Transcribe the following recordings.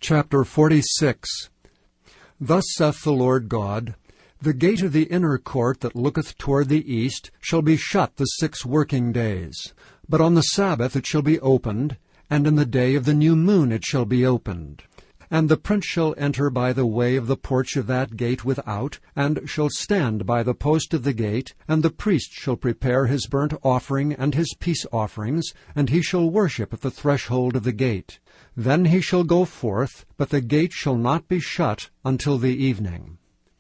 Chapter 46. Thus saith the Lord God, The gate of the inner court that looketh toward the east shall be shut the 6 working days. But on the Sabbath it shall be opened, and in the day of the new moon it shall be opened. And the prince shall enter by the way of the porch of that gate without, and shall stand by the post of the gate, and the priest shall prepare his burnt offering and his peace offerings, and he shall worship at the threshold of the gate. Then he shall go forth, but the gate shall not be shut until the evening.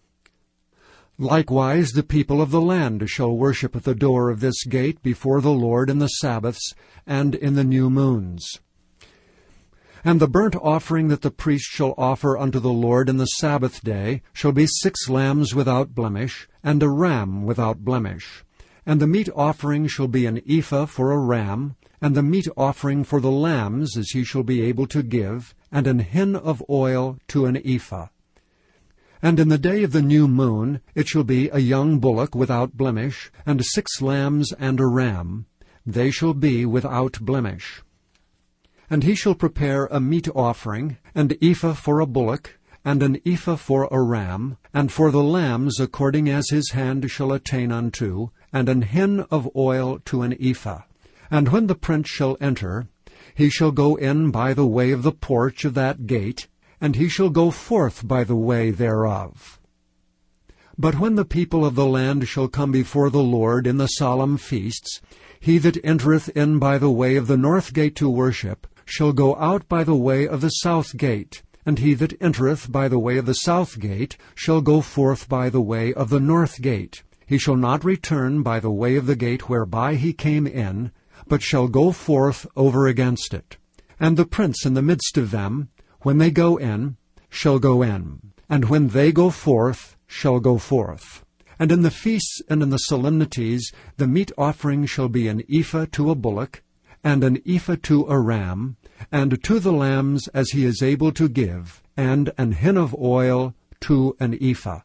Likewise the people of the land shall worship at the door of this gate before the Lord in the Sabbaths and in the new moons. And the burnt offering that the priest shall offer unto the Lord in the Sabbath day shall be 6 lambs without blemish, and a ram without blemish. And the meat offering shall be an ephah for a ram, and the meat offering for the lambs as he shall be able to give, and an hin of oil to an ephah. And in the day of the new moon it shall be a young bullock without blemish, and 6 lambs and a ram. They shall be without blemish. And he shall prepare a meat offering, and ephah for a bullock, and an ephah for a ram, and for the lambs according as his hand shall attain unto, and an hin of oil to an ephah. And when the prince shall enter, he shall go in by the way of the porch of that gate, and he shall go forth by the way thereof. But when the people of the land shall come before the Lord in the solemn feasts, he that entereth in by the way of the north gate to worship shall go out by the way of the south gate, and he that entereth by the way of the south gate shall go forth by the way of the north gate. He shall not return by the way of the gate whereby he came in, but shall go forth over against it. And the prince in the midst of them, when they go in, shall go in, and when they go forth, shall go forth. And in the feasts and in the solemnities the meat offering shall be an ephah to a bullock, and an ephah to a ram, and to the lambs as he is able to give, and an hin of oil to an ephah.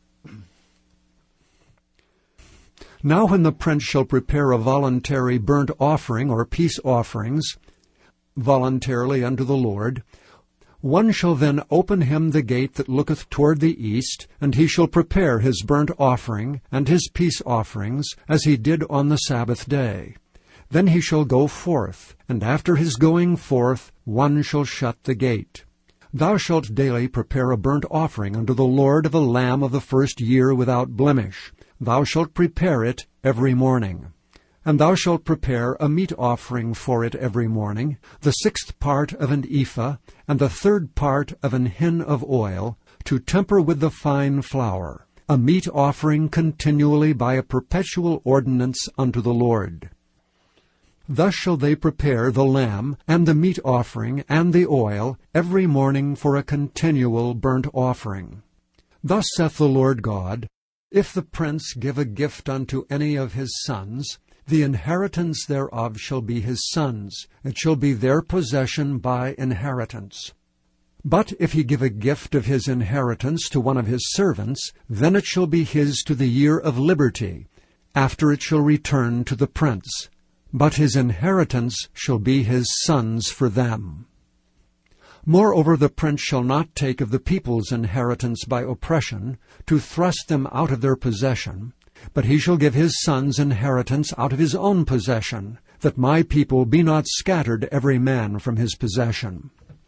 Now when the prince shall prepare a voluntary burnt offering or peace offerings, voluntarily unto the Lord, one shall then open him the gate that looketh toward the east, and he shall prepare his burnt offering and his peace offerings, as he did on the Sabbath day. Then he shall go forth, and after his going forth one shall shut the gate. Thou shalt daily prepare a burnt offering unto the Lord of a lamb of the first year without blemish. Thou shalt prepare it every morning. And thou shalt prepare a meat offering for it every morning, the 6th part of an ephah, and the 3rd part of an hin of oil, to temper with the fine flour, a meat offering continually by a perpetual ordinance unto the Lord. Thus shall they prepare the lamb, and the meat offering, and the oil, every morning for a continual burnt offering. Thus saith the Lord God, If the prince give a gift unto any of his sons, the inheritance thereof shall be his sons, it shall be their possession by inheritance. But if he give a gift of his inheritance to one of his servants, then it shall be his to the year of liberty, after it shall return to the prince. But his inheritance shall be his sons for them. Moreover, the prince shall not take of the people's inheritance by oppression, to thrust them out of their possession, but he shall give his sons inheritance out of his own possession, that my people be not scattered every man from his possession.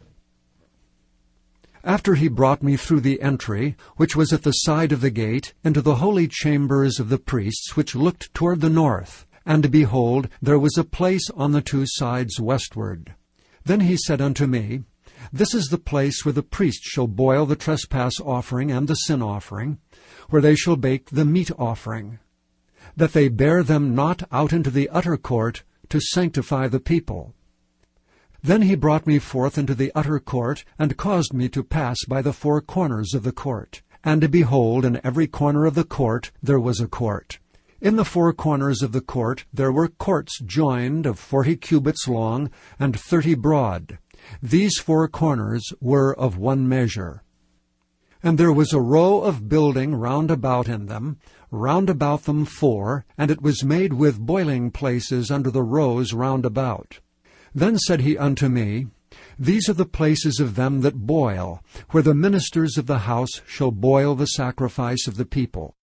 After he brought me through the entry, which was at the side of the gate, into the holy chambers of the priests, which looked toward the north, and behold, there was a place on the 2 sides westward. Then he said unto me, This is the place where the priest shall boil the trespass offering and the sin offering, where they shall bake the meat offering, that they bear them not out into the utter court to sanctify the people. Then he brought me forth into the utter court, and caused me to pass by the 4 corners of the court. And behold, in every corner of the court there was a court. In the 4 corners of the court there were courts joined of 40 cubits long and 30 broad. These 4 corners were of one measure. And there was a row of building round about in them, round about them 4, and it was made with boiling places under the rows round about. Then said he unto me, These are the places of them that boil, where the ministers of the house shall boil the sacrifice of the people.